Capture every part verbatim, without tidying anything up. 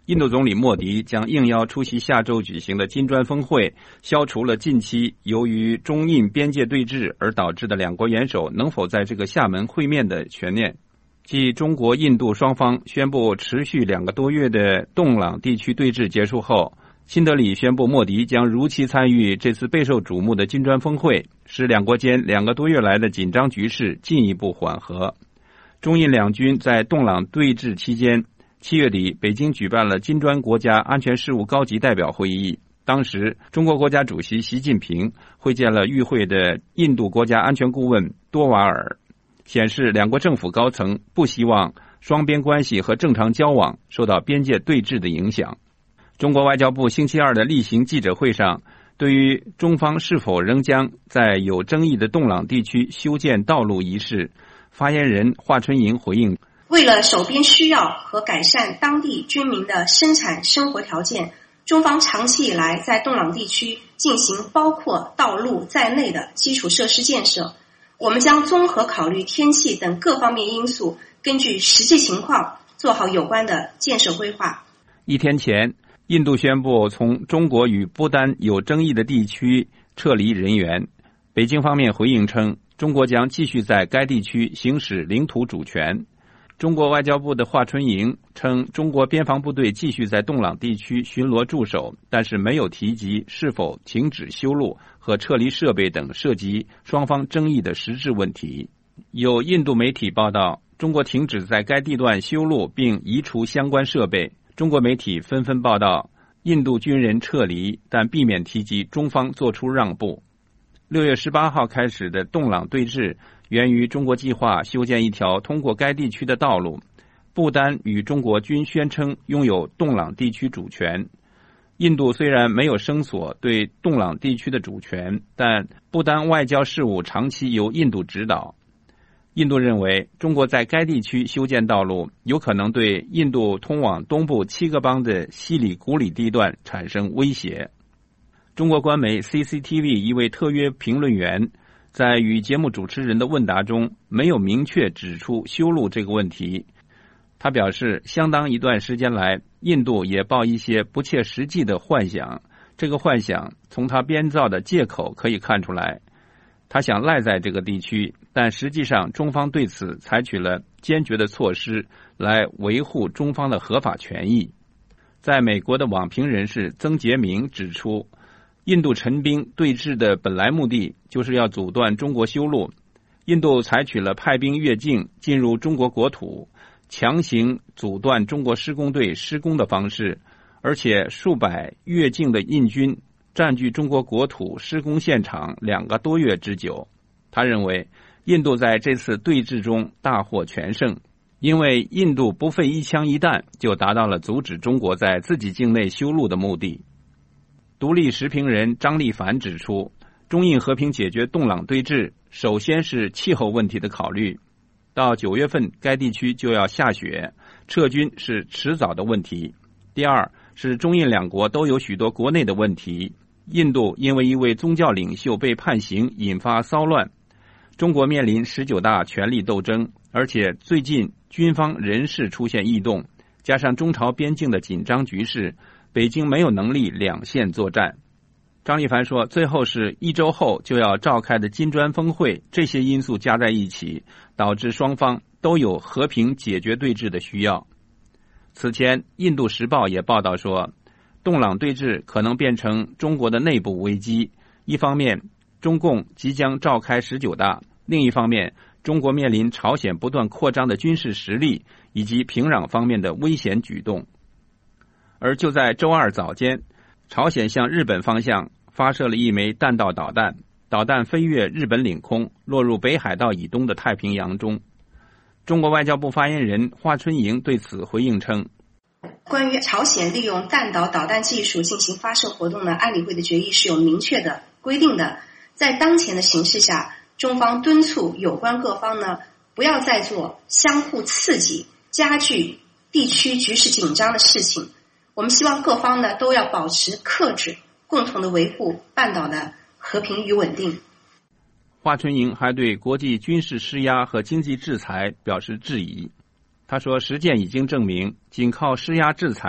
印度总理莫迪将应邀出席下周举行的金砖峰会，消除了近期由于中印边界对峙而导致的两国元首能否在这个厦门会面的悬念。继中国、印度双方宣布持续两个多月的洞朗地区对峙结束后，新德里宣布莫迪将如期参与这次备受瞩目的金砖峰会，使两国间两个多月来的紧张局势进一步缓和。中印两军在洞朗对峙期间，七月底北京举办了金砖国家安全事务高级代表会议，当时中国国家主席习近平会见了与会的印度国家安全顾问多瓦尔，显示两国政府高层不希望双边关系和正常交往受到边界对峙的影响。中国外交部星期二的例行记者会上，对于中方是否仍将在有争议的洞朗地区修建道路一事，发言人华春莹回应， 为了守边需要和改善当地居民的生产生活条件，中方长期以来在洞朗地区进行包括道路在内的基础设施建设。我们将综合考虑天气等各方面因素，根据实际情况做好有关的建设规划。 一天前，印度宣布从中国与不丹有争议的地区撤离人员。北京方面回应称，中国将继续在该地区行使领土主权。中国外交部的华春莹称，中国边防部队继续在洞朗地区巡逻驻守，但是没有提及是否停止修路和撤离设备等涉及双方争议的实质问题。有印度媒体报道，中国停止在该地段修路并移除相关设备。中国媒体纷纷报道印度军人撤离，但避免提及中方做出让步。六月十八号开始的洞朗对峙源于中国计划修建一条通过该地区的道路。不丹与中国均宣称拥有洞朗地区主权。印度虽然没有声索对洞朗地区的主权，但不丹外交事务长期由印度指导。印度认为中国在该地区修建道路有可能对印度通往东部七个邦的西里古里地段产生威胁。中国官媒 C C T V 一位特约评论员在与节目主持人的问答中没有明确指出修路这个问题。他表示，相当一段时间来，印度也抱一些不切实际的幻想，这个幻想从他编造的借口可以看出来。他想赖在这个地区，但实际上中方对此采取了坚决的措施来维护中方的合法权益。在美国的网评人士曾杰明指出，印度陈兵对峙的本来目的就是要阻断中国修路。印度采取了派兵越境进入中国国土，强行阻断中国施工队施工的方式，而且数百越境的印军占据中国国土施工现场两个多月之久。他认为印度在这次对峙中大获全胜，因为印度不费一枪一弹就达到了阻止中国在自己境内修路的目的。独立时评人张立凡指出，中印和平解决洞朗对峙首先是气候问题的考虑，到九月份该地区就要下雪，撤军是迟早的问题。第二是中印两国都有许多国内的问题，印度因为一位宗教领袖被判刑引发骚乱，中国面临十九大权力斗争，而且最近军方人事出现异动，加上中朝边境的紧张局势，北京没有能力两线作战。张立凡说，最后是一周后就要召开的金砖峰会，这些因素加在一起，导致双方都有和平解决对峙的需要。此前印度时报也报道说，洞朗对峙可能变成中国的内部危机。一方面中共即将召开十九大，另一方面中国面临朝鲜不断扩张的军事实力以及平壤方面的危险举动。而就在周二早间，朝鲜向日本方向发射了一枚弹道导弹，导弹飞越日本领空，落入北海道以东的太平洋中。中国外交部发言人华春莹对此回应称， 关于朝鲜利用弹道导弹技术进行发射活动呢，安理会的决议是有明确的规定的。在当前的形势下，中方敦促有关各方呢，不要再做相互刺激、加剧地区局势紧张的事情。我们希望各方呢都要保持克制，共同的维护半岛的和平与稳定。 华春莹还对国际军事施压和经济制裁表示质疑。他说，实践已经证明，仅靠施压制裁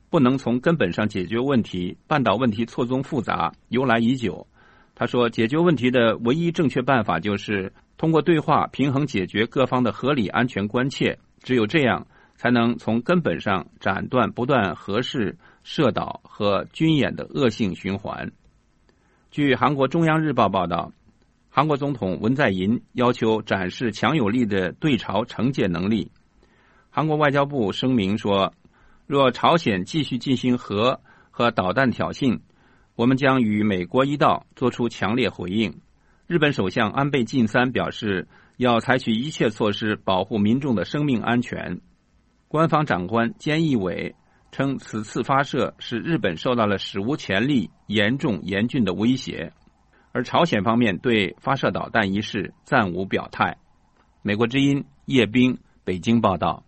不能从根本上解决问题，半岛问题错综复杂，由来已久。他说，解决问题的唯一正确办法就是通过对话平衡解决各方的合理安全关切，只有这样才能从根本上斩断不断核试、射导和军演的恶性循环。据韩国中央日报报道，韩国总统文在寅要求展示强有力的对朝惩戒能力。韩国外交部声明说，若朝鲜继续进行核和导弹挑衅，我们将与美国一道做出强烈回应。日本首相安倍晋三表示，要采取一切措施保护民众的生命安全。官方长官菅义伟称，此次发射使日本受到了史无前例、严重严峻的威胁，而朝鲜方面对发射导弹一事暂无表态。美国之音叶冰北京报道。